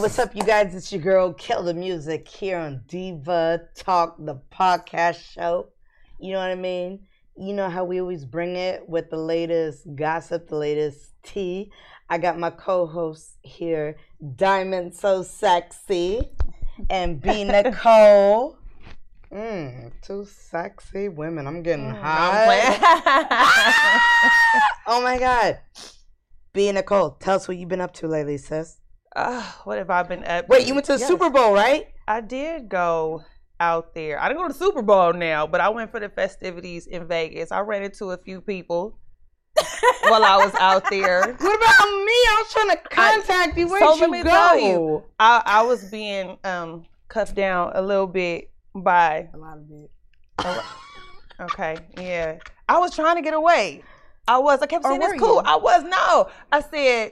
what's up, you guys? It's your girl, Kill the Music, here on Diva Talk, the podcast show. You know what I mean? You know how we always bring it with the latest gossip, the latest tea. I got my co-host here, Diamond So Sexy, and B. Nicole. Two sexy women. I'm getting hot. Oh my God. B. Nicole, tell us what you've been up to lately, sis. What have I been up to? Wait, you went to the Super Bowl, right? I did go out there. I didn't go to the Super Bowl now, but I went for the festivities in Vegas. I ran into a few people while I was out there. What about me? I was trying to contact you. Where'd you go? Tell you, I was being cuffed down a little bit by a lot of it. Okay, yeah. I was trying to get away. I kept saying it's cool. You? I said,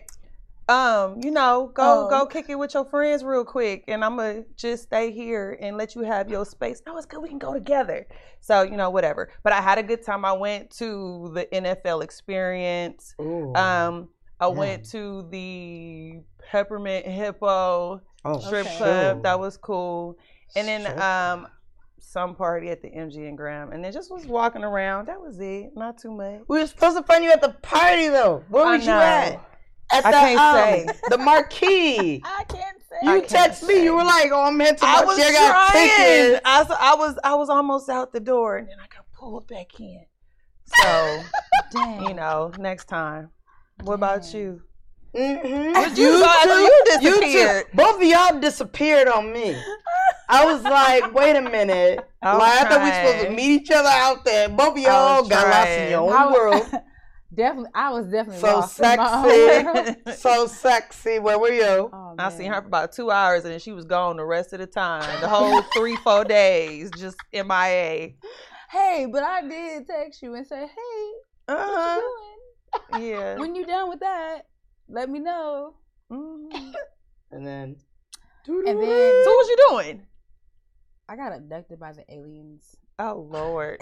go kick it with your friends real quick, and I'm gonna just stay here and let you have your space. No, it's good. We can go together. So whatever. But I had a good time. I went to the NFL Experience. Ooh, I went to the Peppermint Hippo strip club. That was cool. And then some party at the MGM Grand, and then just was walking around. That was it. Not too much. we were supposed to find you at the party though. Where was you at? At I can't say. The marquee. I can't say. You text me. You were like, "Oh, I'm heading to I Marquee. was I got trying. tickets." I was almost out the door, and then I got pulled back in. So, next time. What about you? Mm-hmm. You disappeared. Both of y'all disappeared on me. I was like, wait a minute. I thought we were supposed to meet each other out there. Both of y'all got lost in your own world. I was definitely so lost sexy. So sexy. Where were you? Oh, I seen her for about 2 hours, and then she was gone the rest of the time. The whole 3-4 days, just MIA. Hey, but I did text you and say, hey, what you doing? Yeah. When you done with that, let me know. Mm-hmm. And then. So what was you doing? I got abducted by the aliens. Oh Lord.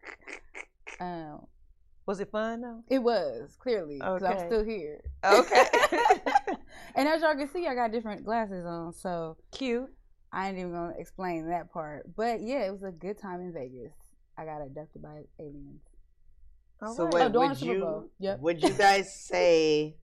Was it fun though? It was, clearly, because I'm still here. Okay. And as y'all can see, I got different glasses on, so cute. I ain't even gonna explain that part. But yeah, it was a good time in Vegas. I got abducted by aliens. So wait, would you guys say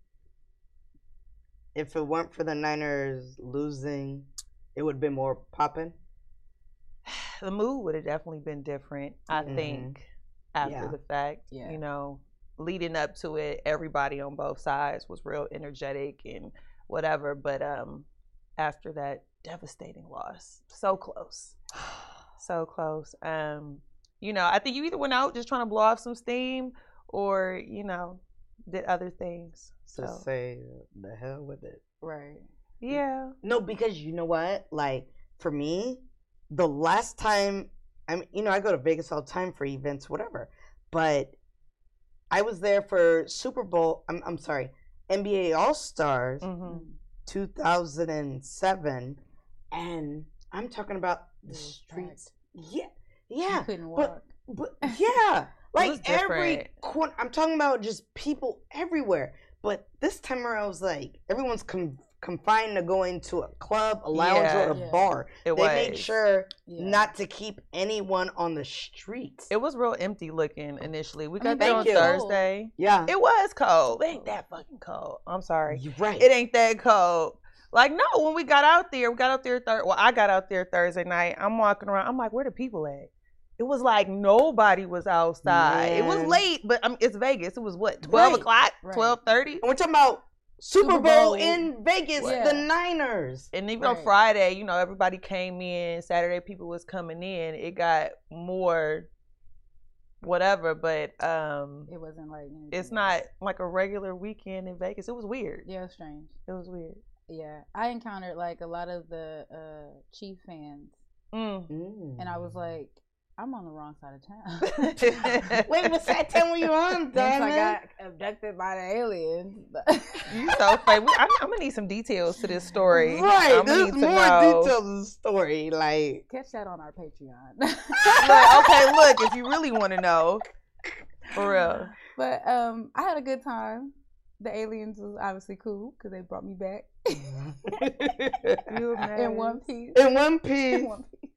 if it weren't for the Niners losing, it would have been more poppin'? The mood would have definitely been different, I think, after the fact. Yeah. Leading up to it, everybody on both sides was real energetic and whatever. But after that devastating loss, so close. So close. I think you either went out just trying to blow off some steam or, did other things. So say the hell with it. Right. Yeah. No, because you know what? Like, for me, the last time, I go to Vegas all the time for events, whatever. But I was there for Super Bowl, I'm sorry, NBA All-Stars 2007. And I'm talking about the streets. Yeah. Yeah. You couldn't walk. But yeah. Like every corner, I'm talking about just people everywhere. But this time around, I was like, everyone's confined to going to a club, a lounge, or a bar. They made sure not to keep anyone on the streets. It was real empty looking initially. We got there on Thursday. Yeah. It was cold. It ain't that fucking cold. I'm sorry. You're right. It ain't that cold. Like, no, when we got out there, I got out there Thursday night. I'm walking around. I'm like, where the people at? It was like nobody was outside. Man. It was late, but it's Vegas. It was what, 12 o'clock, 12:30? And we're talking about Super Bowl in Vegas, the Niners. And even on Friday, everybody came in. Saturday, people was coming in. It got more whatever, but it wasn't like it's not like a regular weekend in Vegas. It was weird. Yeah, it was strange. It was weird. Yeah, I encountered like a lot of the Chief fans, and I was like, I'm on the wrong side of town. Wait, what side of town were you on, Diamond? I got abducted by the aliens. You so funny. I'm gonna need some details to this story. Right, there's more details to the story. Like, catch that on our Patreon. Look, if you really want to know, for real. But I had a good time. The aliens was obviously cool because they brought me back. In one piece. In one piece. In one piece.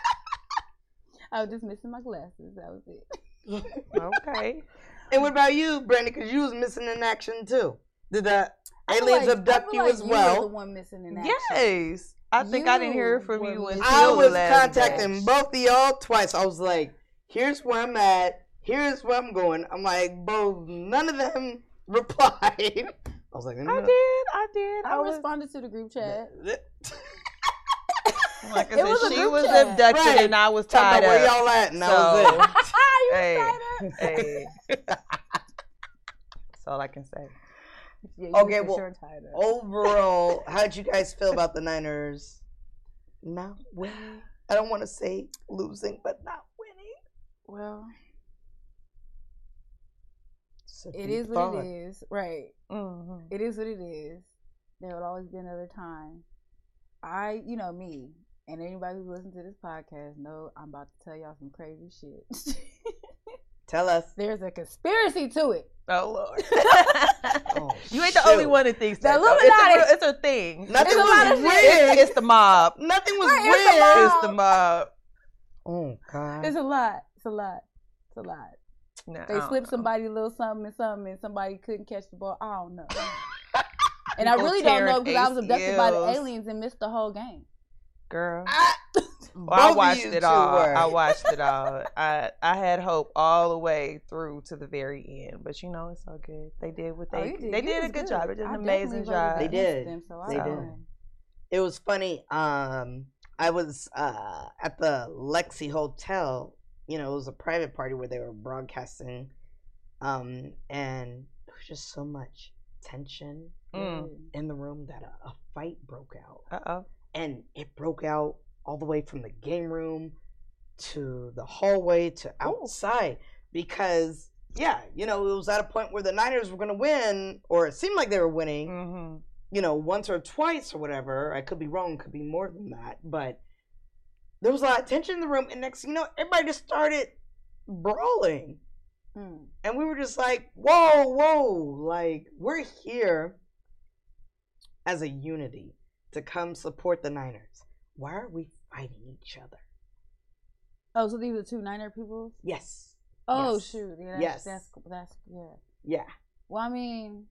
I was just missing my glasses. That was it. Okay. And what about you, Brandon? Because you was missing in action too. Did the aliens abduct you as well? You were the one missing in action. Yes. I think I didn't hear from you until I was the last contacting batch. both of y'all twice. I was like, here's where I'm at. Here's where I'm going. I'm like, both. None of them replied. I was like, I did. I responded to the group chat. Like I It was a said, she group was chat. abducted Right. and I was Talk tied about where up. y'all at, and that So- was it. Hey. That's all I can say. Yeah, you Okay, for well, sure tied up. Overall, how did you guys feel about the Niners not winning? I don't want to say losing, but not winning. Well, It's a it deep is what thought. it is. Right. Mm-hmm. It is what it is. There will always be another time. You know me, and anybody who listens to this podcast know I'm about to tell y'all some crazy shit. Tell us. There's a conspiracy to it. Oh Lord. Oh, You ain't the only shoot. one that thinks The that. though. Illuminati. It's a thing. Nothing It's a lot was of weird. It's the mob. Nothing was Right, it's the weird. mob. It's the mob. Oh God. It's a lot. It's a lot. It's a lot. Nah, I They don't slipped know. somebody a little something and somebody couldn't catch the ball. I don't know. And I People really don't know tearing because I was abducted by the ACLs. aliens and missed the whole game. Girl. Both I of watched you it two all. were. I watched it all. I had hope all the way through to the very end, but you know it's all good. They did what they You they did a was good job. They did an I amazing definitely job. voted They against did. Them, so They I did. won. It was funny. I was at the Lexi Hotel. You know, it was a private party where they were broadcasting, and there was just so much tension in the room that a fight broke out. And it broke out all the way from the game room to the hallway to outside because, yeah, you know, it was at a point where the Niners were going to win, or it seemed like they were winning, you know, once or twice or whatever. I could be wrong, could be more than that. But there was a lot of tension in the room. And next thing you know, everybody just started brawling. And we were just like, whoa, like, we're here as a unity to come support the Niners. Why are we fighting each other? Oh, so these are two Niner people? Yes. Oh, Yes. shoot. Yeah, Yes. That's yeah. Yeah. Well, I mean,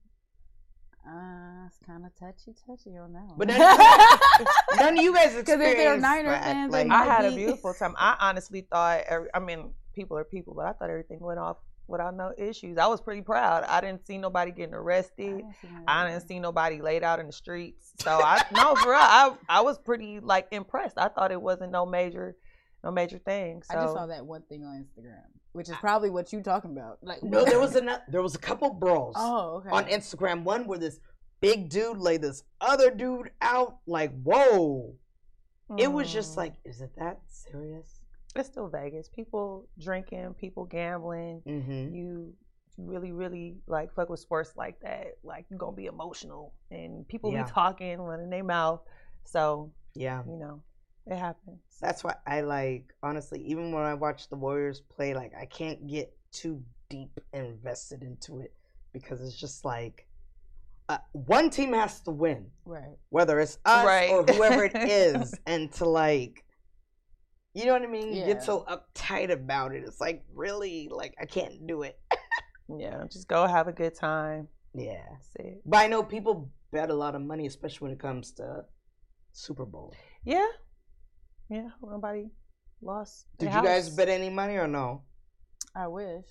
it's kind of touchy on that one. But none of you guys experienced Because if they're Niner that. fans, Like, they I had a be- beautiful time. I honestly thought, people are people, but I thought everything went off without no issues. I was pretty proud. I didn't see nobody getting arrested. I didn't see nobody laid out in the streets. So no, for real, I was pretty like impressed. I thought it wasn't no major thing. So I just saw that one thing on Instagram, which is probably what you talking about. Like, no, there was a couple brawls okay. on Instagram. One where this big dude laid this other dude out. Like, whoa. It was just like, is it that serious? It's still Vegas. People drinking, people gambling. Mm-hmm. You really, really like fuck with sports like that. Like you're gonna be emotional and people be talking, running their mouth. So Yeah. you know, it happens. That's why I like, honestly, even when I watch the Warriors play, like, I can't get too deep invested into it because it's just like, one team has to win, Right. whether it's us Right. or whoever it is, and to like, you know what I mean? Yeah. Get so uptight about it. It's like, really, like, I can't do it. Yeah, just go have a good time. Yeah. That's it. But I know people bet a lot of money, especially when it comes to Super Bowl. Yeah. Yeah. Nobody lost. Did you guys bet any money or no? I wish.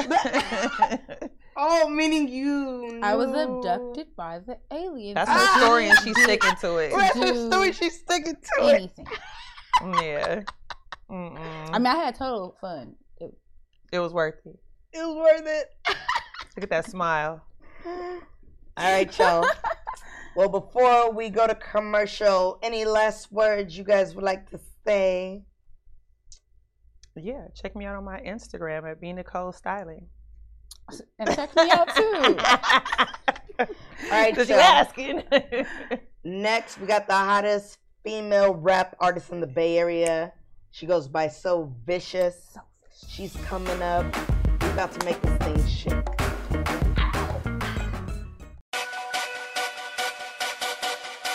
Oh, meaning you. I was knew. abducted by the aliens. That's her story and she's sticking to it. That's her do story. She's sticking to it. anything. Yeah. I mean, I had total fun. It was worth it. It was worth it. Look at that smile. All right, y'all. Well, before we go to commercial, any last words you guys would like to say? Yeah, check me out on my Instagram at BNicoleStyling. And check me out too. All right, Because you y'all. asking. Next, we got the hottest female rap artist in the Bay Area. She goes by So Vicious. She's coming up. We're about to make this thing shake.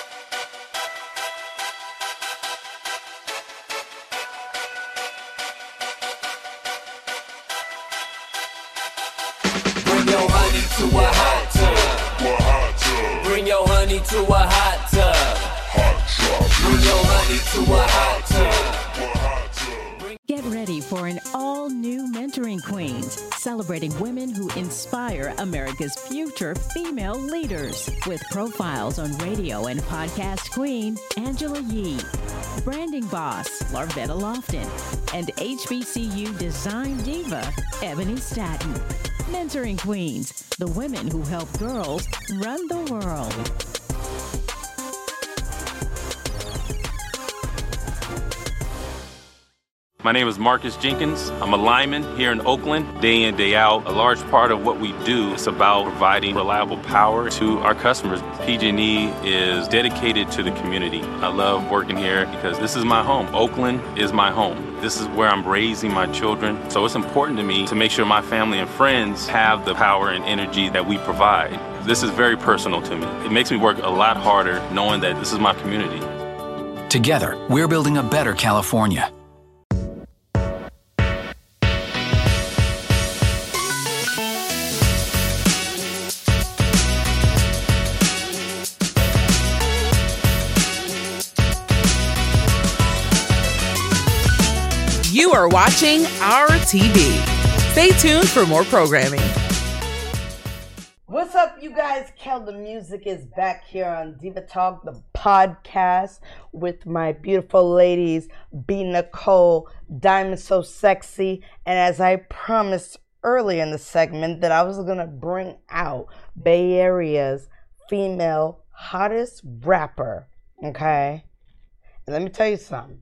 to a hot tub. Bring your honey to a hot tub. Bring your honey to a hot tub. Get ready for an all-new Mentoring Queens, celebrating women who inspire America's future female leaders. With profiles on radio and podcast queen, Angela Yee, branding boss, Larvetta Lofton, and HBCU design diva, Ebony Staton. Mentoring Queens, the women who help girls run the world. My name is Marcus Jenkins. I'm a lineman here in Oakland, day in, day out. A large part of what we do is about providing reliable power to our customers. PG&E is dedicated to the community. I love working here because this is my home. Oakland is my home. This is where I'm raising my children. So it's important to me to make sure my family and friends have the power and energy that we provide. This is very personal to me. It makes me work a lot harder knowing that this is my community. Together, we're building a better California. You are watching our TV. Stay tuned for more programming. What's up, you guys? Kel the Music is back here on Diva Talk, the podcast, with my beautiful ladies, B. Nicole, Diamond So Sexy, and as I promised earlier in the segment that I was going to bring out Bay Area's female hottest rapper, okay? And let me tell you something.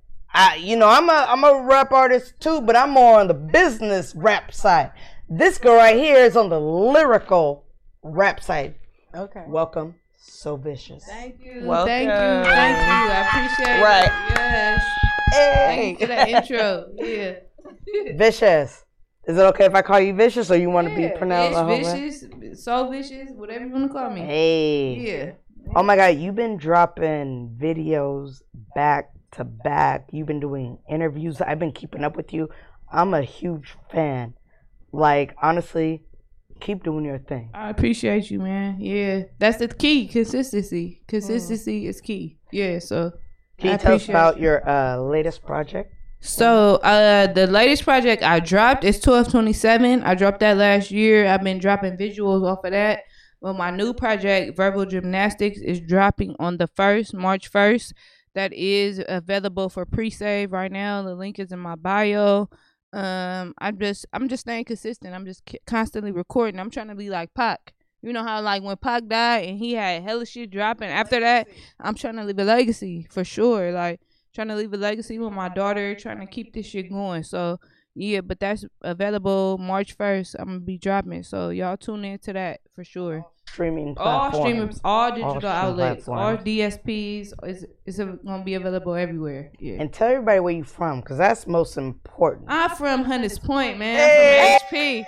I'm a rap artist too, but I'm more on the business rap side. This girl right here is on the lyrical rap side. Okay. Welcome, So Vicious. Thank you. Welcome. Thank you. I appreciate it. Yes. Hey. Thank you for that intro. Yeah. Vicious. Is it okay if I call you Vicious, or you want to be pronounced the whole way? Vicious, So Vicious, whatever you want to call me. Hey. Yeah. Oh my God, you've been dropping videos back to back. You've been doing interviews. I've been keeping up with you. I'm a huge fan. Like, honestly, keep doing your thing. I appreciate you, man. Yeah. That's the key. Consistency. Consistency is key. Yeah, so. Can you tell us about your latest project? So, the latest project I dropped is 1227. I dropped that last year. I've been dropping visuals off of that. Well, my new project, Verbal Gymnastics, is dropping on the 1st, March 1st. That is available for pre-save right now. The link is in my bio. I'm just staying consistent. I'm just constantly recording. I'm trying to be like Pac. You know how like when Pac died and he had hella shit dropping. After that, I'm trying to leave a legacy for sure. Like trying to leave a legacy with my daughter. Trying to keep this shit going. So yeah, but that's available March 1st. I'm gonna be dropping. So y'all tune in to that for sure. Streaming platforms. All digital outlets, all DSPs. It's gonna be available everywhere. Yeah. And tell everybody where you from, because that's most important. I'm from Hunters Point, man. I'm from HP.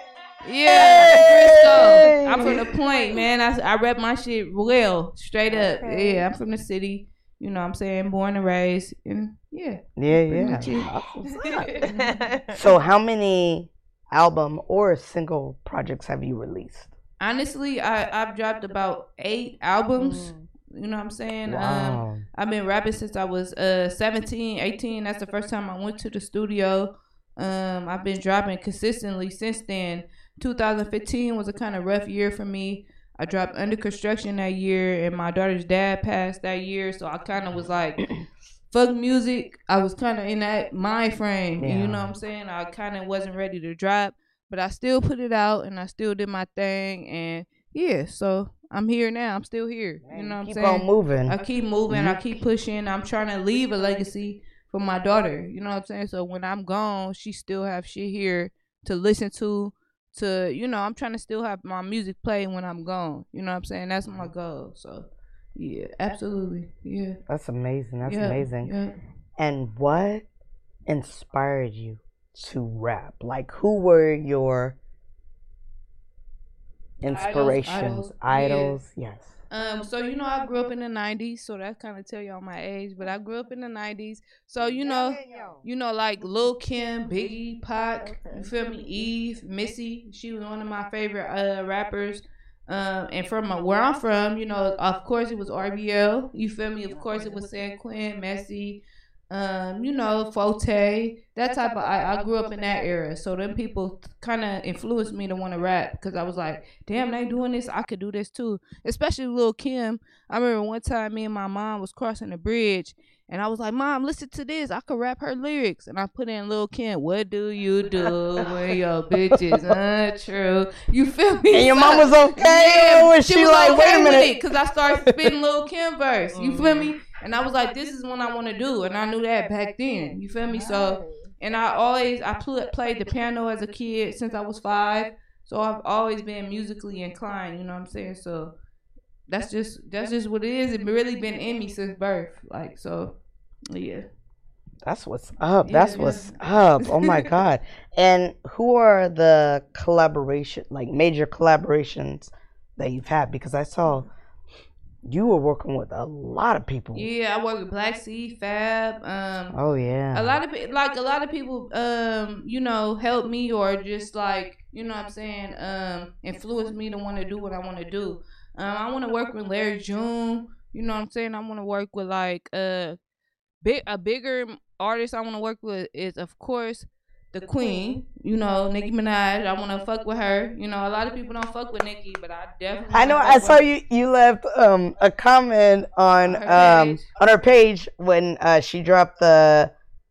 Yeah, I'm from Frisco. I'm from the Point, man. I rep my shit well, straight up. Okay. Yeah, I'm from the city. You know what I'm saying? Born and raised. And yeah. So how many album or single projects have you released? Honestly, I've dropped about 8 albums. You know what I'm saying? Wow. I've been rapping since I was 17, 18. That's the first time I went to the studio. I've been dropping consistently since then. 2015 was a kind of rough year for me. I dropped Under Construction that year, and my daughter's dad passed that year. So I kind of was like, fuck music. I was kind of in that mind frame. Yeah. You know what I'm saying? I kind of wasn't ready to drop. But I still put it out, and I still did my thing, and yeah, so I'm here now. I'm still here. You know what I'm saying? Keep on moving. I keep moving. I keep pushing. I'm trying to leave a legacy for my daughter. You know what I'm saying? So when I'm gone, she still have shit here to listen to, I'm trying to still have my music play when I'm gone. You know what I'm saying? That's my goal. So, yeah, absolutely. Yeah. That's amazing. That's amazing. Yeah. And what inspired you to rap? Like, who were your inspirations? Idols? Yes. So you know, I grew up in the '90s, so that kind of tell y'all my age. But I grew up in the '90s, so you know, like Lil Kim, Biggie, Pac, you feel me? Eve, Missy, she was one of my favorite rappers. And from where I'm from, you know, of course it was RBL. You feel me? Of course it was San Quinn, Messy. You know, Forte, that type of. I grew up in that era, so them people kind of influenced me to want to rap because I was like, damn, they doing this, I could do this too. Especially Lil Kim. I remember one time me and my mom was crossing the bridge, and I was like, Mom, listen to this, I could rap her lyrics, and I put in Lil Kim. What do you do when your bitch is untrue? You feel me? And your mom was okay, yeah, or was she like, okay wait a minute? Because I started spitting Lil Kim verse. You feel me? And I was like, this is what I want to do. And I knew that back then. You feel me? So, and I played the piano as a kid since I was 5. So I've always been musically inclined. You know what I'm saying? So that's just what it is. It's really been in me since birth. Like, so, yeah. That's what's up. That's what's up. Oh my God. And who are the major collaborations that you've had? Because I saw you were working with a lot of people. Yeah, I work with Black Sea, Fab. Oh yeah. A lot of people, you know, help me or just like, you know what I'm saying, influence me to want to do what I want to do. I want to work with Larry June. You know what I'm saying? I want to work with like a bigger artist. I want to work with is of course the Queen, you know, Nicki Minaj. I want to fuck with her. You know, a lot of people don't fuck with Nicki, but I definitely. I know. I saw you left a comment on her page when she dropped the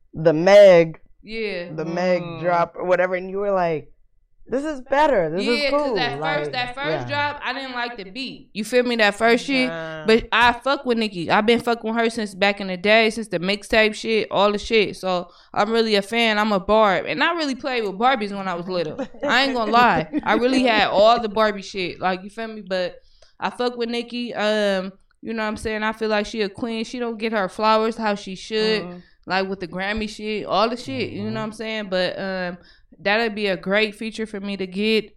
Meg. Yeah. The Meg drop or whatever, and you were like, "This is better. This is cool." Yeah, because that first drop, I didn't like the beat. You feel me? That first shit, but I fuck with Nicki. I've been fucking with her since back in the day, since the mixtape shit, all the shit. So I'm really a fan. I'm a Barb, and I really played with Barbies when I was little. I ain't gonna lie. I really had all the Barbie shit. Like, you feel me? But I fuck with Nicki. You know what I'm saying? I feel like she a queen. She don't get her flowers how she should. Like with the Grammy shit, all the shit. You know what I'm saying? But that'd be a great feature for me to get.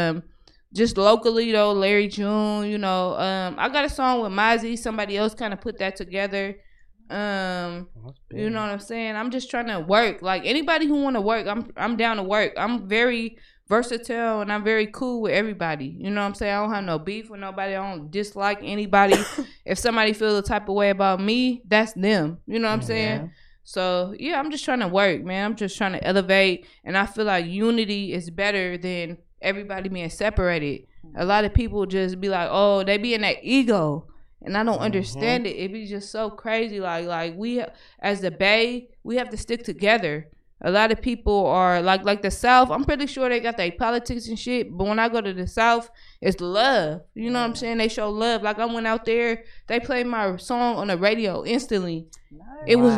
Just locally though, Larry June, you know. I got a song with Mozzie. Somebody else kind of put that together. You know what I'm saying? I'm just trying to work. Like anybody who want to work, I'm down to work. I'm very versatile and I'm very cool with everybody. You know what I'm saying? I don't have no beef with nobody. I don't dislike anybody. If somebody feels the type of way about me, that's them. You know what I'm saying? So, yeah, I'm just trying to work, man. I'm just trying to elevate. And I feel like unity is better than everybody being separated. A lot of people just be like, oh, they be in that ego. And I don't understand it. It be just so crazy. Like we, as the Bay, we have to stick together. A lot of people are like the South. I'm pretty sure they got their politics and shit. But when I go to the South, it's love. You know what I'm saying? They show love. Like I went out there, they played my song on the radio instantly. It was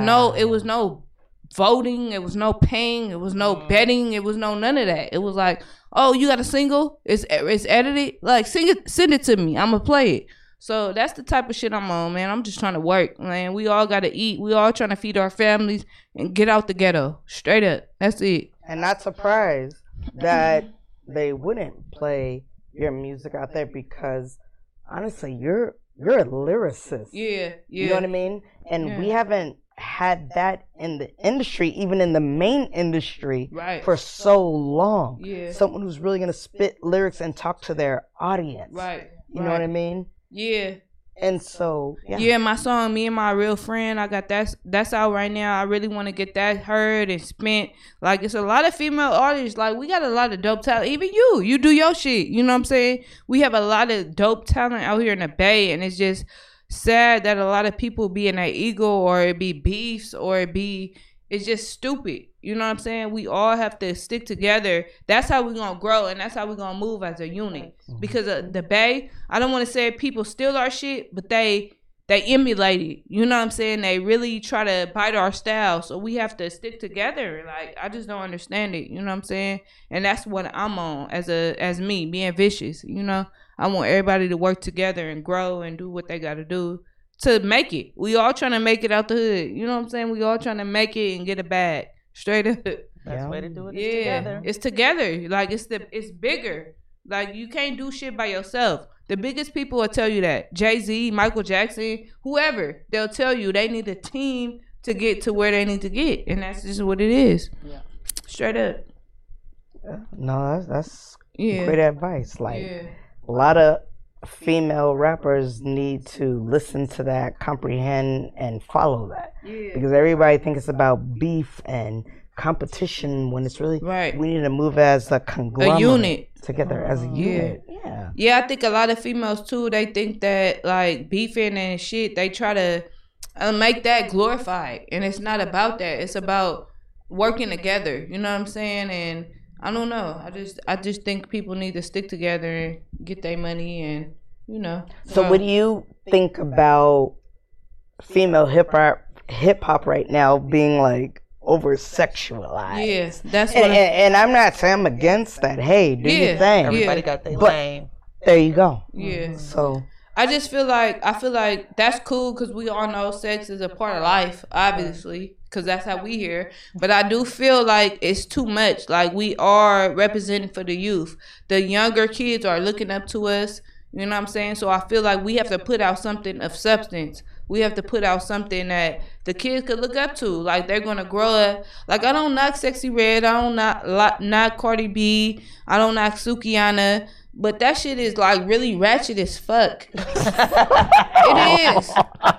no voting. It was no paying. It was no betting. It was no none of that. It was like, oh, you got a single? It's edited. Like send it to me. I'ma play it. So that's the type of shit I'm on, man. I'm just trying to work, man. We all got to eat. We all trying to feed our families and get out the ghetto. Straight up. That's it. And not surprised that they wouldn't play your music out there because, honestly, you're a lyricist. Yeah. You know what I mean? And we haven't had that in the industry, even in the main industry, for so long. Yeah. Someone who's really going to spit lyrics and talk to their audience. Right. You know what I mean? Yeah. And so, my song, Me and My Real Friend, I got that's out right now. I really want to get that heard and spent. Like, it's a lot of female artists. Like, we got a lot of dope talent. Even you do your shit. You know what I'm saying? We have a lot of dope talent out here in the Bay, and it's just sad that a lot of people be in their ego, or it be beefs, or it's just stupid. You know what I'm saying? We all have to stick together. That's how we're going to grow, and that's how we're going to move as a unit. Because the Bay, I don't want to say people steal our shit, but they emulate it. You know what I'm saying? They really try to bite our style. So we have to stick together. Like, I just don't understand it. You know what I'm saying? And that's what I'm on as me, being vicious. You know? I want everybody to work together and grow and do what they got to do to make it. We all trying to make it out the hood. You know what I'm saying? We all trying to make it and get a bag. Straight up. That's the way to do it. Is together. It's together. Like it's bigger. Like, you can't do shit by yourself. The biggest people will tell you that. Jay-Z, Michael Jackson, whoever, they'll tell you they need a team to get to where they need to get. And that's just what it is. Yeah. Straight up. No, that's great advice. Like, a lot of female rappers need to listen to that, comprehend, and follow that. Yeah. Because everybody thinks it's about beef and competition when it's really we need to move as a conglomerate, a unit together as a unit. Yeah, I think a lot of females too, they think that like beefing and shit, they try to make that glorified, and it's not about that. It's about working together, you know what I'm saying? And I don't know, I just think people need to stick together and get their money, and you know. So what do you think about female hip hop right now being like over sexualized? Yes, that's what and I'm not saying I'm against that. Hey, do your thing. Everybody got their lane. There you go. Yeah. So I feel like that's cool because we all know sex is a part of life, obviously, because that's how we hear. But I do feel like it's too much. Like, we are representing for the youth. The younger kids are looking up to us. You know what I'm saying? So I feel like we have to put out something of substance. We have to put out something that the kids could look up to. Like, they're going to grow up. Like, I don't knock Sexy Red. I don't knock Cardi B. I don't knock Sukihana. But that shit is, like, really ratchet as fuck. It is.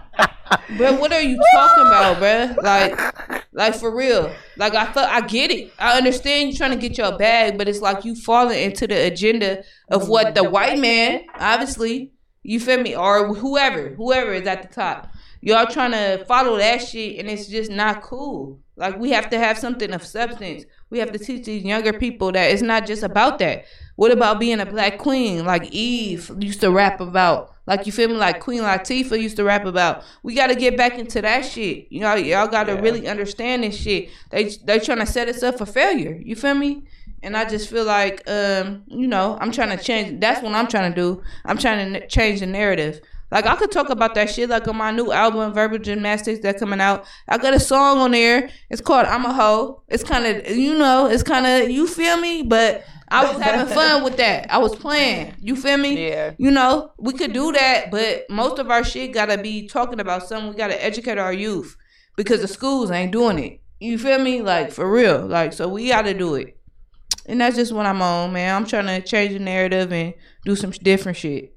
Bro, what are you talking about, bro? Like for real. Like, I get it. I understand you trying to get your bag, but it's like you falling into the agenda of what the white man, obviously, you feel me? Or whoever is at the top. Y'all trying to follow that shit, and it's just not cool. Like, we have to have something of substance. We have to teach these younger people that it's not just about that. What about being a black queen? Like Eve used to rap about. Like, you feel me? Like Queen Latifah used to rap about. We got to get back into that shit. You know, y'all got to really understand this shit. They trying to set us up for failure. You feel me? And I just feel like, you know, I'm trying to change. That's what I'm trying to do. I'm trying to change the narrative. Like, I could talk about that shit, like on my new album, Verbal Gymnastics, that's coming out. I got a song on there. It's called I'm a Hoe. It's kind of, you know, you feel me? But I was having fun with that. I was playing. You feel me? Yeah. You know, we could do that, but most of our shit got to be talking about something. We got to educate our youth because the schools ain't doing it. You feel me? Like, for real. Like, so we got to do it. And that's just what I'm on, man. I'm trying to change the narrative and do some different shit.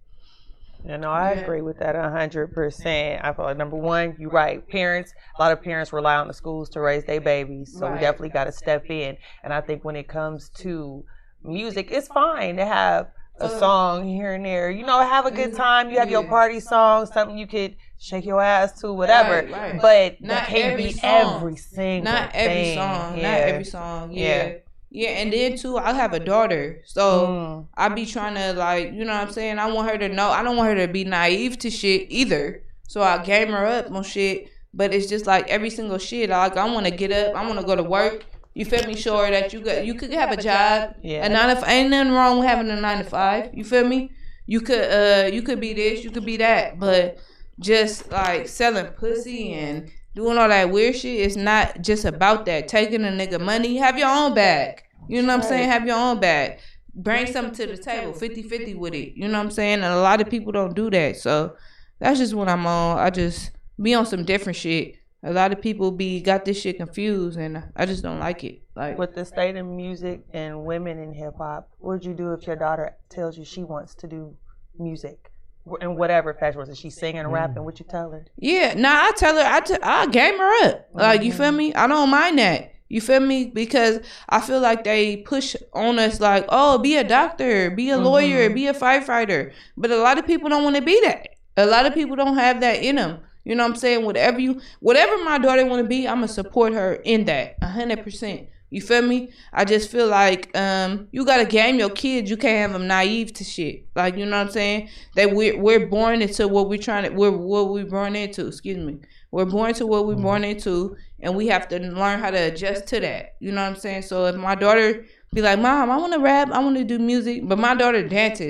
You know, I agree with that 100%. I feel like, number one, you're right. A lot of parents rely on the schools to raise their babies. So we definitely got to step in. And I think when it comes to music, it's fine to have a song here and there. You know, have a good time. You have your party song, something you could shake your ass to, whatever. Right. But that can't be every single thing. Not every song. Yeah, and then too, I have a daughter, so I be trying to, like, you know what I'm saying? I want her to know. I don't want her to be naive to shit either. So I game her up on shit, but it's just like every single shit. Like, I want to get up, I want to go to work. You feel me? Show her that you could have a job. Yeah. Ain't nothing wrong with having a 9 to 5. You feel me? You could be this, you could be that, but just like selling pussy and doing all that weird shit is not just about that. Taking a nigga money, have your own bag. You know what I'm saying? Have your own bag. Bring something to the table, 50-50 with it. You know what I'm saying? And a lot of people don't do that. So that's just what I'm on. I just be on some different shit. A lot of people got this shit confused, and I just don't like it. Like, with the state of music and women in hip hop, what would you do if your daughter tells you she wants to do music? In whatever fashion, was it she singing and rapping? What you tell her? Yeah, I tell her, I game her up. Like, you feel me? I don't mind that. You feel me? Because I feel like they push on us like, oh, be a doctor, be a lawyer, be a firefighter. But a lot of people don't want to be that. A lot of people don't have that in them. You know what I'm saying? Whatever my daughter want to be, I'm going to support her in that 100%. You feel me? I just feel like you gotta game your kids. You can't have them naive to shit. Like, you know what I'm saying? That we're born into what we're born into. Excuse me. We're born to what we're born into, and we have to learn how to adjust to that. You know what I'm saying? So if my daughter be like, Mom, I want to rap, I want to do music, but my daughter dances.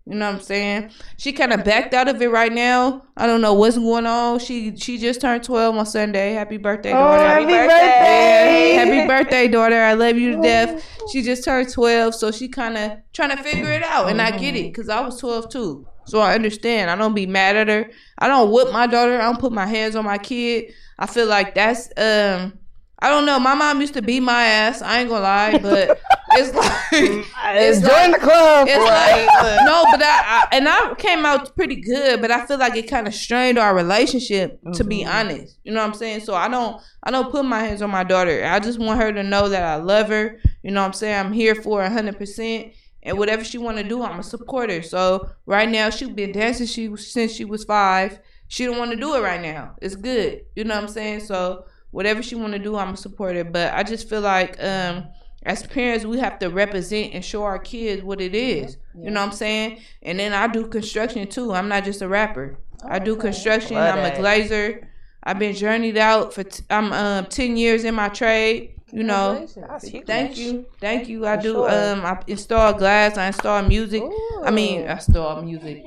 You know what I'm saying? She kind of backed out of it right now. I don't know what's going on. She just turned 12 on Sunday. Happy birthday, daughter. Happy birthday. Yeah, happy birthday, daughter. I love you to death. She just turned 12, so she kind of trying to figure it out. And I get it, because I was 12 too. So I understand. I don't be mad at her. I don't whip my daughter. I don't put my hands on my kid. I feel like that's, I don't know. My mom used to beat my ass. I ain't gonna lie, but it's like it's join the club. It's like no, but I came out pretty good, but I feel like it kind of strained our relationship. To be honest, you know what I'm saying. So I don't put my hands on my daughter. I just want her to know that I love her. You know what I'm saying. I'm here for 100%, and whatever she want to do, I'm a supporter. So right now, she's been dancing since she was 5. She don't want to do it right now. It's good. You know what I'm saying. So whatever she want to do, I'm a supporter. But I just feel like as parents, we have to represent and show our kids what it is. You know what I'm saying? And then I do construction too. I'm not just a rapper. I do construction. I'm a glazer. I've been journeyed out for I'm 10 years in my trade. You know, thank you. I do. I install glass. I install music. Ooh. I mean, I install music.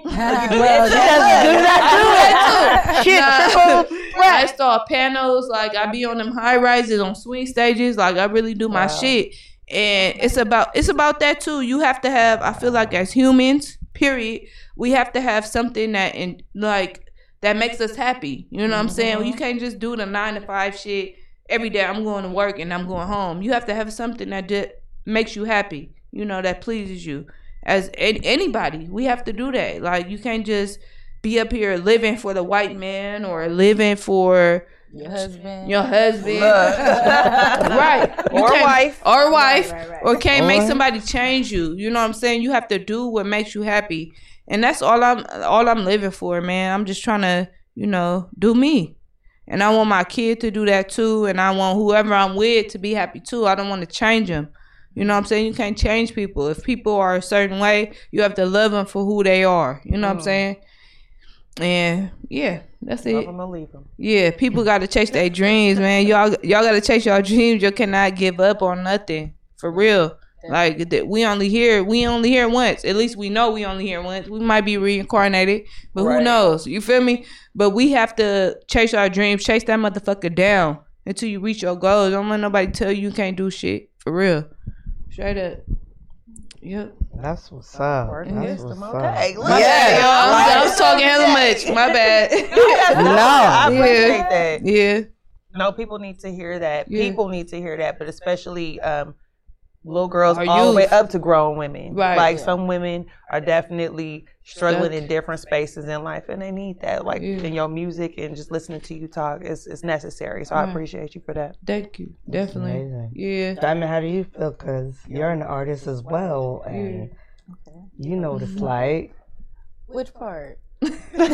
I install panels. Like I be on them high rises, on swing stages. Like I really do my shit. And it's about that too. You have to have. I feel like as humans, period, we have to have something that that makes us happy. You know what I'm saying? You can't just do the 9 to 5 shit. Every day I'm going to work and I'm going home. You have to have something that makes you happy, you know, that pleases you. As anybody, we have to do that. Like, you can't just be up here living for the white man or living for your husband. Right. Or wife. Right. Or can't make somebody change you. You know what I'm saying? You have to do what makes you happy. And that's all I'm living for, man. I'm just trying to, you know, do me. And I want my kid to do that too. And I want whoever I'm with to be happy too. I don't want to change them. You know what I'm saying? You can't change people. If people are a certain way, you have to love them for who they are. You know what I'm saying? And yeah, that's it. Love them or leave them. Yeah, people got to chase their dreams, man. Y'all got to chase your dreams. You cannot give up on nothing. For real. Like, we only here once. At least we know we only here once. We might be reincarnated, but who knows? You feel me? But we have to chase our dreams, chase that motherfucker down until you reach your goals. Don't let nobody tell you can't do shit. For real. Straight up. Yep. That's what's up. That's what's up. Okay. I was talking hella much. My bad. I appreciate that. Yeah. No, people need to hear that. Yeah. People need to hear that, but especially little girls Our all the way youth. up to grown women. Right. Like some women are definitely struggling in different spaces in life, and they need that. Like in your music and just listening to you talk is necessary. So I appreciate you for that. Thank you. Definitely. Amazing. Yeah. Diamond, how do you feel? Because you're an artist as well, and you know what it's like. Which part? From over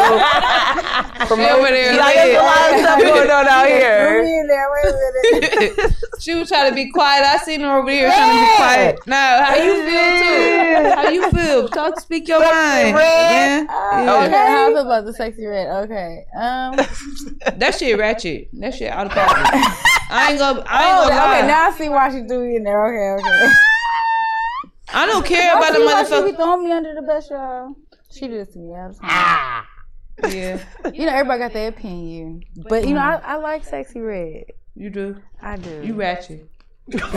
there. Like, there's a lot of stuff going on out here. Wait a minute. She was trying to be quiet. I seen her over here trying to be quiet. No, how you feel too? How you feel? Speak your mind. Man. Yeah. Okay, how I feel about the sexy red? Okay. That shit ratchet. That shit out of pocket. I ain't gonna lie. Okay, now I see why she threw me in there. Okay. I don't care about the She be motherfucker. throwing me under the bus, y'all. She did this to me all the time. Yeah. You know, everybody got their opinion. But, you know, I like sexy red. You do. I do. You ratchet. You saw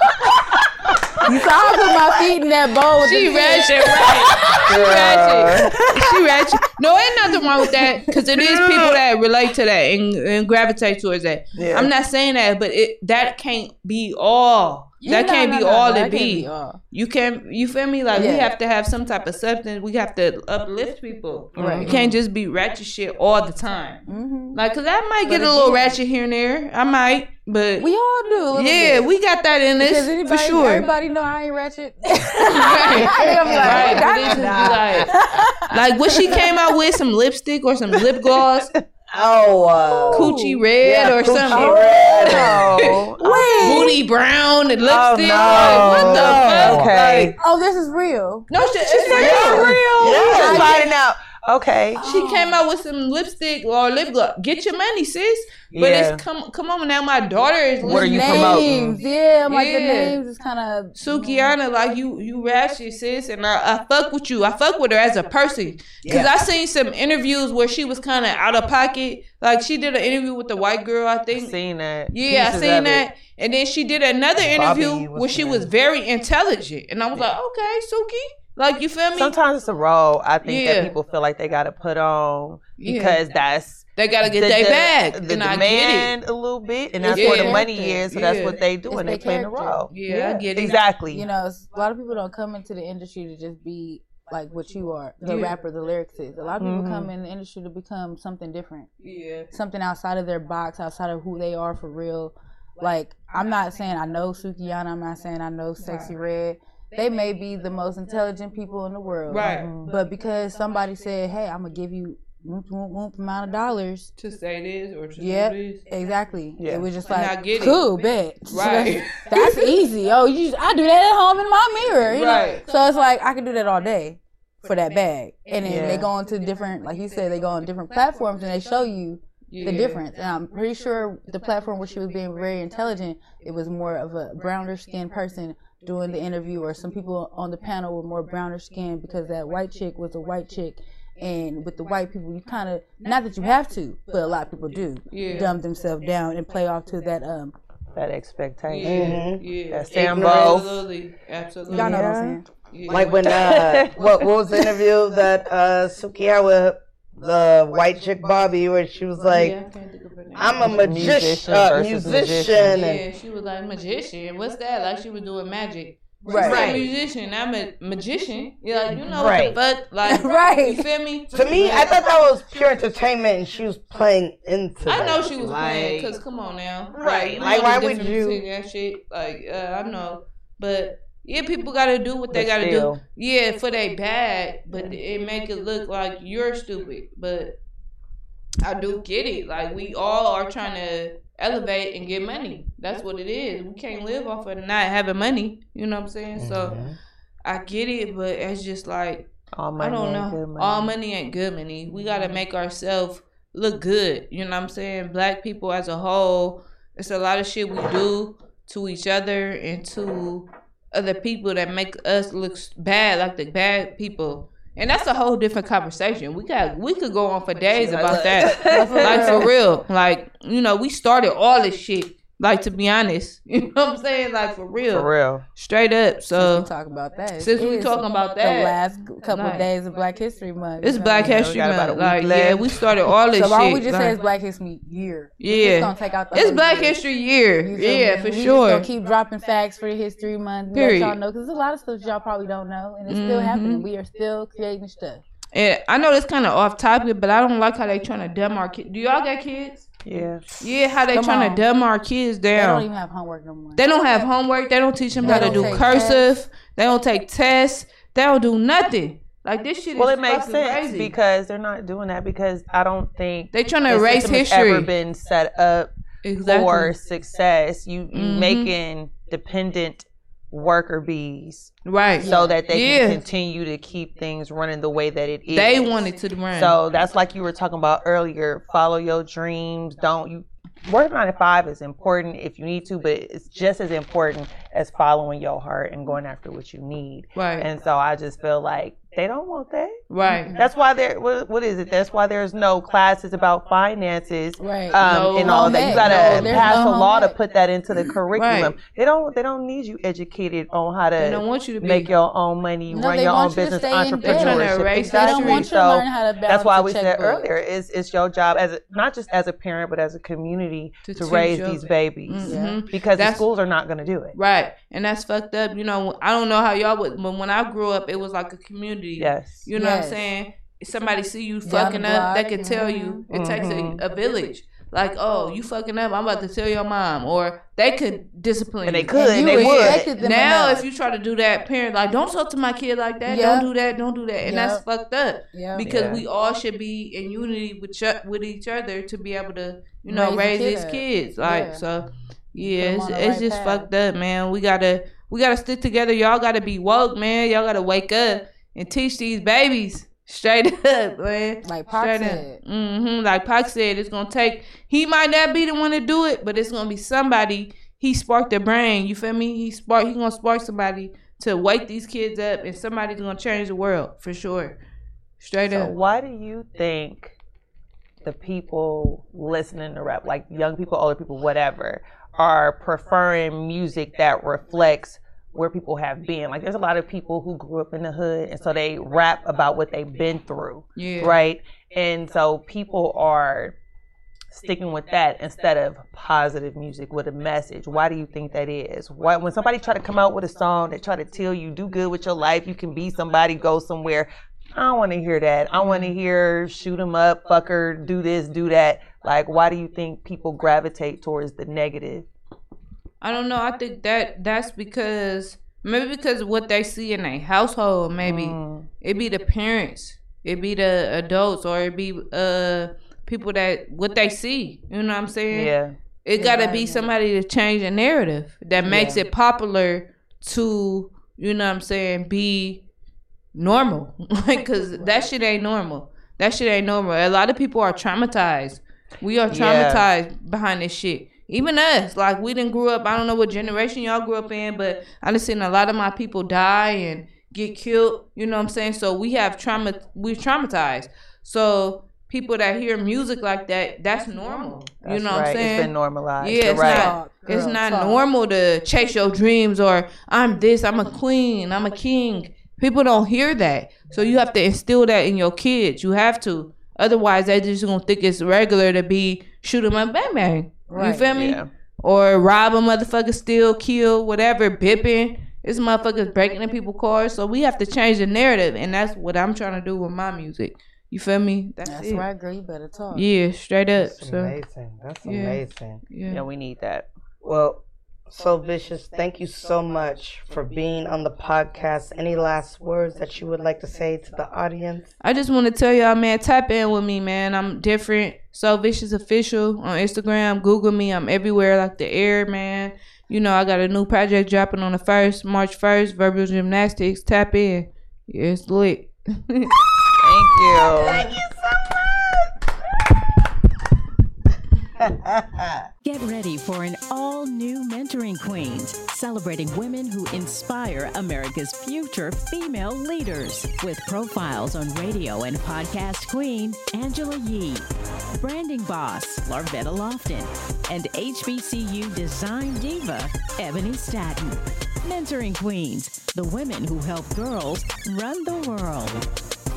I put my feet in that bowl with She the ratchet, right? She ratchet. No, ain't nothing wrong with that, because it is people that relate to that and gravitate towards that. Yeah. I'm not saying that, but that can't be all. That can't be all it be. You can't. You feel me? Like we have to have some type of substance. We have to uplift people. Right. You can't just be ratchet shit all the time. Mm-hmm. Like, cause I might get a little ratchet here and there. I might, but We all do. A little bit. we got that in Because us anybody, for sure. everybody know I ain't ratchet. Right. Right. But it just be like what she came out with, some lipstick or some lip gloss, coochie red or something. Booty brown and lipstick. Like, what the fuck? Okay. Like, Oh, this is real. no shit, it's real. Yeah. Just finding out. Okay. She came out with some lipstick or lip gloss. Get your money, sis. But it's come on now. My daughter is What are you names. promoting? Yeah, I'm like the names is kind of Sukianna, like you ratchet, sis, and I fuck with you. I fuck with her as a person because I seen some interviews where she was kind of out of pocket. Like she did an interview with the white girl, I think. I seen that. Yeah, I seen that. And then she did another interview where she was very intelligent, and I was like, okay, Suki. Like, you feel me? Sometimes it's a role I think that people feel like they got to put on because they got to get their bag. The demand a little bit, and that's where the money is, so that's what they do, and they play the role. Yeah, I get it. Exactly. You know, a lot of people don't come into the industry to just be like what you are, the rapper, the lyricist. A lot of people come in the industry to become something different. Yeah. Something outside of their box, outside of who they are for real. Like, I'm not saying I know Sukianna, I'm not saying I know Sexy Red. They may be the most intelligent people in the world. Right. But because somebody said, hey, I'm going to give you amount of dollars to say this or to do this. Exactly. Yeah. It was just And like, cool, bet. Right. That's easy. Oh, I do that at home in my mirror. You right. know? So it's like, I can do that all day for that bag. And then they go on to different, like you said, they go on different platforms and they show you the difference. And I'm pretty sure the platform where she was being very intelligent, it was more of a browner skinned person doing the interview, or some people on the panel were more browner skinned because that white chick was a white chick. And with the white people, you kind of, not that you have to, but a lot of people do, dumb themselves down and play off to that expectation. That Sambo. Absolutely. Y'all know what I'm saying. Yeah. Like when what was the interview that Sukianna with the white chick Bobby, where she was like, I'm a musician. Yeah, she was like, magician. What's that? Like she was doing magic. Right. A musician. I'm a magician. You're like, you know what the fuck? Like, you feel me? To me, I thought that was pure entertainment, and she was playing into that. I know she was playing, because come on now. Right. Like, why would you? That shit. Like, I know. But, yeah, people got to do what they got to do. Yeah, for their bag, but it make it look like you're stupid. But I do get it. Like, we all are trying to elevate and get money. That's what it is. We can't live off of not having money. You know what I'm saying? So I get it, but it's just like, I don't know. All money ain't good money. We got to make ourselves look good. You know what I'm saying? Black people as a whole, it's a lot of shit we do to each other and to other people that make us look bad, like the bad people. And that's a whole different conversation. We could go on for days about that. Like, for real. Like, you know, we started all this shit. Like, to be honest. You know what I'm saying? Like, for real. For real. Straight up. So, we talk about that. Since we talking about that. The last couple of days of Black History Month. It's Black History Month. Like, we started all this shit. So why don't we just say it's Black History Year? Yeah. We're just gonna take out the it's Black History Year. Yeah, for sure. We just gonna keep dropping facts for History Month. Period. Let y'all know, because there's a lot of stuff y'all probably don't know. And it's still happening. We are still creating stuff. And I know it's kind of off topic, but I don't like how they trying to dumb our kids. Do y'all got kids? Yeah. Yeah, how they trying to dumb our kids down. They don't even have homework no more. They don't have homework. They don't teach them how to do cursive. They don't take tests. They don't do nothing. Like, this shit is it makes sense crazy. Because they're not doing that, because I don't think they trying to erase history. Ever been set up for success. You making dependent worker bees, right? So that they can continue to keep things running the way that it is. They want it to run. So that's like you were talking about earlier. Follow your dreams. Work 9 to 5 is important if you need to, but it's just as important as following your heart and going after what you need. Right. And so I just feel like they don't want that. Right. That's why what is it? That's why there's no classes about finances. Right. And all that. You gotta pass a law to put that into the curriculum. Right. They don't need you educated on how to, they don't want you to make your own money, run your own business, entrepreneurship. They don't want you to learn how to balance. That's why we said earlier, it's your job as not just as a parent, but as a community to raise these babies. Because the schools are not gonna do it. Right. And that's fucked up. You know, I don't know how y'all would, but when I grew up, it was like a community. Yes. You know what I'm saying? If somebody see you fucking up, they can tell you. It takes a village. Like, oh, you fucking up, I'm about to tell your mom. Or they could discipline and they you. could, and they would. Now, if you try to do that, parent, like, don't talk to my kid like that. Don't do that. Don't do that. And that's fucked up. Because we all should be in unity with each other to be able to, you know, raise these kids. Like, so, it's just fucked up, man. We gotta stick together. Y'all gotta be woke, man. Y'all gotta wake up and teach these babies Straight up, man. Like Pac said. Like Pac said, it's gonna take. He might not be the one to do it, but it's gonna be somebody. He sparked their brain. You feel me? He gonna spark somebody to wake these kids up, and somebody's gonna change the world for sure. Straight up. So why do you think the people listening to rap, like young people, older people, whatever, are preferring music that reflects where people have been? Like, there's a lot of people who grew up in the hood, and so they rap about what they've been through, right? And so people are sticking with that instead of positive music with a message. Why do you think that is? Why, when somebody try to come out with a song that try to tell you, do good with your life, you can be somebody, go somewhere, I don't want to hear that. I want to hear shoot 'em up, fucker, do this, do that. Like, why do you think people gravitate towards the negative? I don't know. I think that's because of what they see in their household. Maybe it be the parents, it be the adults, or it be people that what they see. You know what I'm saying? Yeah. It gotta be somebody to change the narrative that makes it popular to, you know what I'm saying, be normal. Like, cause that shit ain't normal. That shit ain't normal. A lot of people are traumatized. We are traumatized behind this shit. Even us, like, we didn't grew up, I don't know what generation y'all grew up in, but I done seen a lot of my people die and get killed, you know what I'm saying? So we have we're traumatized. So people that hear music like that, that's normal. You know what I'm saying? It's been normalized. Yeah, it's not normal to chase your dreams or I'm this, I'm a queen, I'm a king. People don't hear that. So you have to instill that in your kids. You have to. Otherwise, they just gonna think it's regular to be shoot 'em up, bang bang. Right. You feel me? Yeah. Or rob a motherfucker, steal, kill, whatever, bipping. This motherfuckers breaking in people's cars. So we have to change the narrative, and that's what I'm trying to do with my music. You feel me? That's it. Right, girl. You better talk. Yeah, straight up. That's amazing. That's amazing. Yeah, we need that. Well, So Vicious, thank you so much for being on the podcast. Any last words that you would like to say to the audience? I just want to tell y'all, man, tap in with me, man. I'm different. So Vicious Official on Instagram. Google me. I'm everywhere like the air, man. You know, I got a new project dropping on the 1st, March 1st, Verbal Gymnastics. Tap in. Yeah, it's lit. Thank you. Thank you so much. Get ready for an all-new Mentoring Queens, celebrating women who inspire America's future female leaders. With profiles on radio and podcast queen Angela Yee, branding boss Larvetta Lofton, and HBCU design diva Ebony Staton. Mentoring Queens, the women who help girls run the world.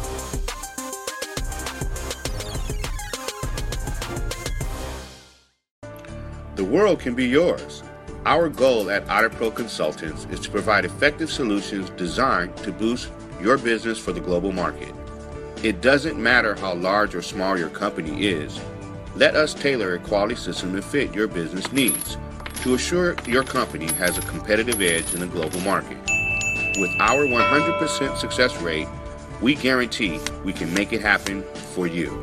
The world can be yours. Our goal at Otter Pro Consultants is to provide effective solutions designed to boost your business for the global market. It doesn't matter how large or small your company is. Let us tailor a quality system to fit your business needs to assure your company has a competitive edge in the global market. With our 100% success rate, we guarantee we can make it happen for you.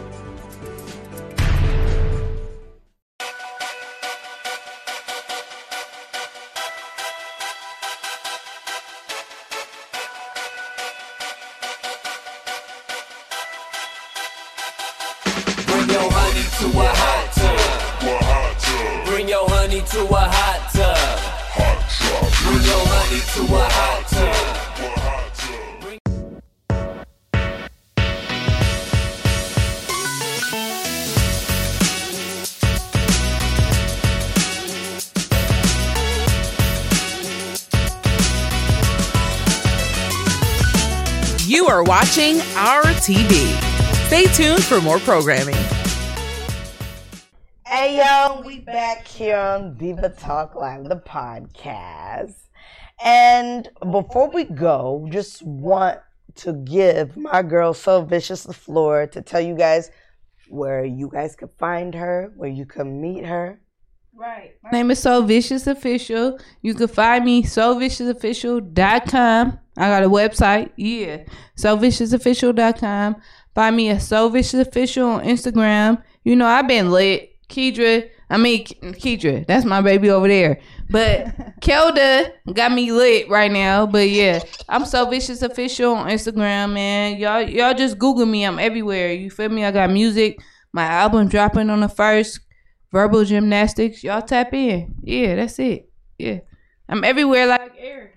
To a hot tub. Bring your honey to a hot tub. Bring your honey to a hot tub. You are watching our TV. Stay tuned for more programming. Hey yo, we back here on Diva Talk Live, the podcast. And before we go, just want to give my girl So Vicious the floor to tell you guys where you guys can find her, where you can meet her. Right. My name is So Vicious Official. You can find me SoViciousOfficial.com. I got a website. Yeah. SoViciousOfficial.com. Find me at So Vicious Official on Instagram. You know, I've been lit. Kedra, that's my baby over there. But Kelda got me lit right now. But yeah, I'm So Vicious Official on Instagram, man. Y'all just Google me. I'm everywhere. You feel me? I got music. My album dropping on the 1st. Verbal Gymnastics. Y'all tap in. Yeah, that's it. Yeah. I'm everywhere like air.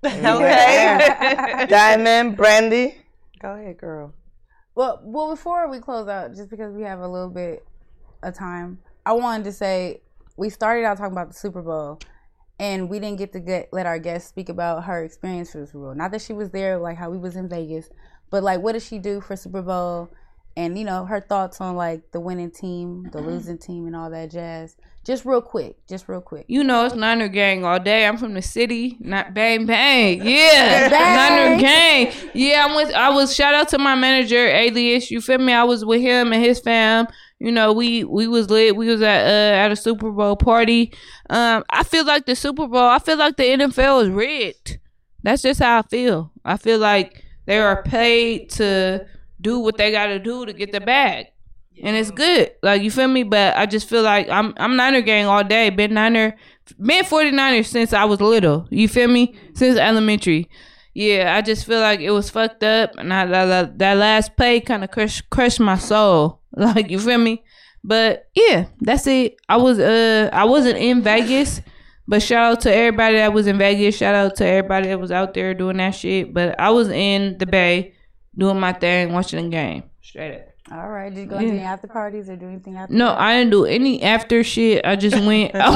Okay. Diamond, Brandy. Go ahead, girl. Well, before we close out, just because we have a little bit of time, I wanted to say we started out talking about the Super Bowl, and we didn't get to let our guest speak about her experience for the Super Bowl. Not that she was there, like how we was in Vegas, but like what did she do for Super Bowl, and her thoughts on like the winning team, the losing team, and all that jazz. Just real quick. It's Niner gang all day. I'm from the city. Not bang bang. Yeah. Niner gang. Yeah, I was shout out to my manager, Alias. You feel me? I was with him and his fam. We was lit. We was at a Super Bowl party. I feel like the Super Bowl, I feel like the NFL is rigged. That's just how I feel. I feel like they are paid to do what they gotta do to get the bag. And it's good. Like, you feel me? But I just feel like I'm Niner gang all day. Been 49ers since I was little. You feel me? Since elementary. Yeah, I just feel like it was fucked up. And that last play kind of crushed my soul. Like, you feel me? But yeah, that's it. I wasn't in Vegas. But shout out to everybody that was in Vegas. Shout out to everybody that was out there doing that shit. But I was in the Bay doing my thing, watching the game. Straight up. All right. Did you go to any after parties or do anything after? No, I didn't do any after shit. I just went. I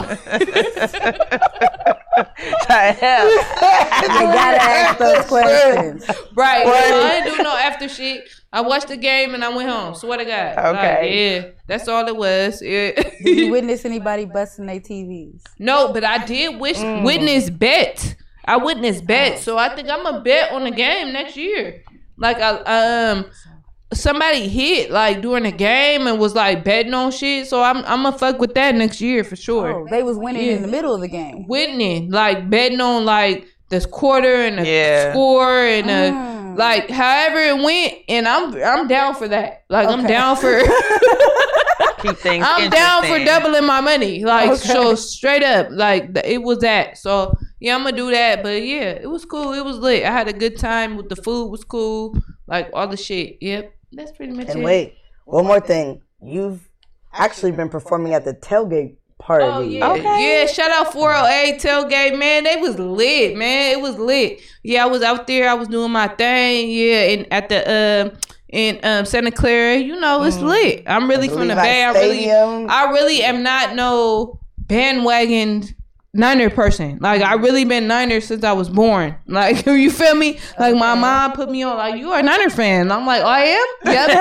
gotta ask those questions. Right. No, I didn't do no after shit. I watched the game and I went home. Swear to God. Okay. Yeah. That's all it was. Yeah. Did you witness anybody busting their TVs? No, but I did witness bet. I witnessed bet. So I think I'm a bet on the game next year. Like somebody hit like during the game and was like betting on shit, so I'm gonna fuck with that next year for sure. Oh, they was winning in the middle of the game. Winning, like betting on like this quarter and the score and like however it went, and I'm down for that. Like I'm down for keep things. I'm down for doubling my money. Like so straight up, like it was that. So yeah, I'm gonna do that. But yeah, it was cool. It was lit. I had a good time with the food. Was cool. Like all the shit. Yep. That's pretty much it. And wait, one more thing. You've actually been performing at the tailgate party. Oh, yeah. Okay. Yeah, shout out 408 tailgate, man. They was lit, man. It was lit. Yeah, I was out there. I was doing my thing. Yeah, and at the in Santa Clara, it's lit. I'm really from the Bay. I really am not no bandwagon Niner person. Like I really been Niner since I was born. Like you feel me? Like my mom put me on like you are a Niner fan. I'm like, oh, I am?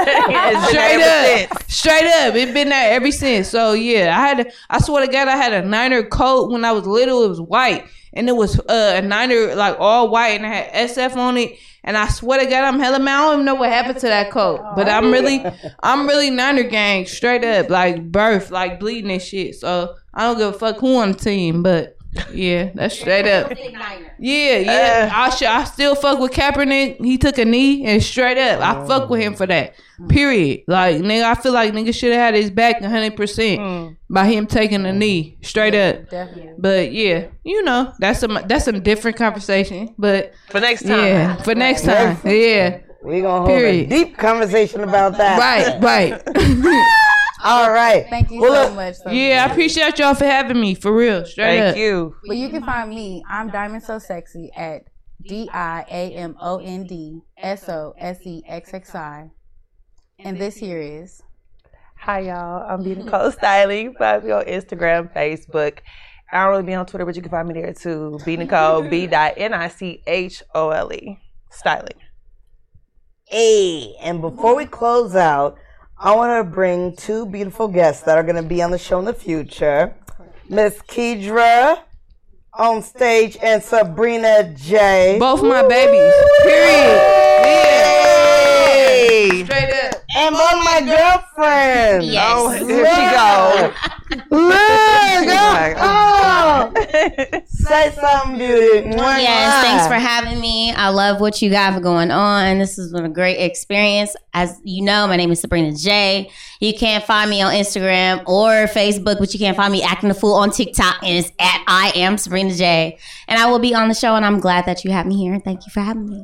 Yep. Straight up. It been that ever since. So yeah, I swear to God, I had a Niner coat when I was little. It was white. And it was a Niner like all white and it had SF on it. And I swear to God, I'm hella mad. I don't even know what happened to that coat. But I'm really Niner gang, straight up, like birth, like bleeding and shit. So I don't give a fuck who on the team, but yeah, that's straight up. Yeah. I still fuck with Kaepernick. He took a knee and straight up, I fuck with him for that. Period. Like nigga, I feel like nigga should have had his back 100% by him taking a knee, straight up. Definitely. But yeah, that's some different conversation. But for next time. Yeah, for next time. Yeah. We gonna hold a deep conversation about that. Right. All right. Thank you so much. Yeah, I appreciate y'all for having me. For real. Straight up. Thank you. Well, you can find me. I'm Diamond So Sexy at DIAMONDSOSEXXI. And this here is. Hi, y'all. I'm B Nicole Styling. Find me on Instagram, Facebook. I don't really be on Twitter, but you can find me there too. B Nicole, B.NICHOLE. Styling. Hey, and before we close out, I want to bring two beautiful guests that are going to be on the show in the future. Miss Kedra on stage and Sabrina J. Both my babies. Period. Yay. Straight up. And one of my girlfriends. Yes. Oh, here she goes. Look. Say something, beauty. Yes, thanks for having me. I love what you guys are going on. This has been a great experience. As you know, my name is Sabrina J. You can't find me on Instagram or Facebook, but you can find me acting a fool on TikTok, and it's at I am Sabrina J. And I will be on the show, and I'm glad that you have me here. Thank you for having me.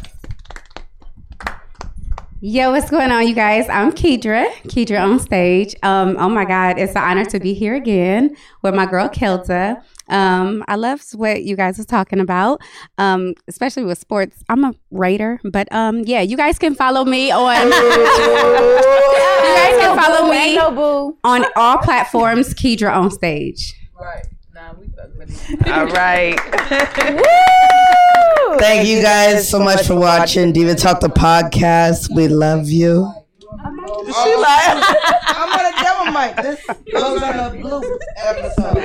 Yo, what's going on, you guys? I'm Kedra on stage. Oh my God, it's an honor to be here again with my girl Kelta. I love what you guys are talking about, especially with sports. I'm a writer, but yeah, you guys can follow me on. You guys can follow me on all platforms. Kedra on stage. Right. All right. Thank you guys so much for watching Diva Talk the podcast. We love you. I'm on a demo mic. This goes on a blue episode.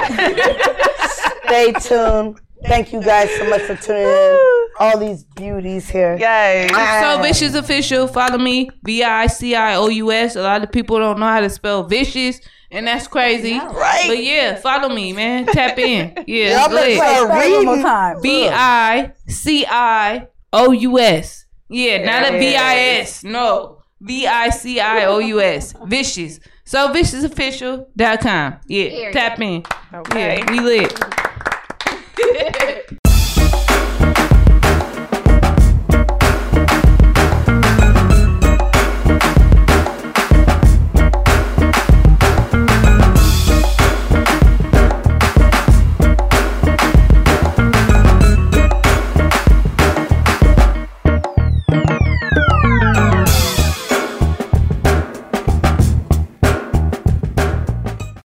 Stay tuned. Thank you guys so much for tuning in. All these beauties here. Yay. So Vicious Official. Follow me. VICIOUS. A lot of people don't know how to spell vicious, and that's crazy. Right. But yeah, follow me, man. Tap in. Yeah. Y'all better start reading. VICIOUS. Yeah, not a VIS. No. VICIOUS. Vicious. So viciousofficial.com. Yeah. Tap in. Okay. Yeah, we lit.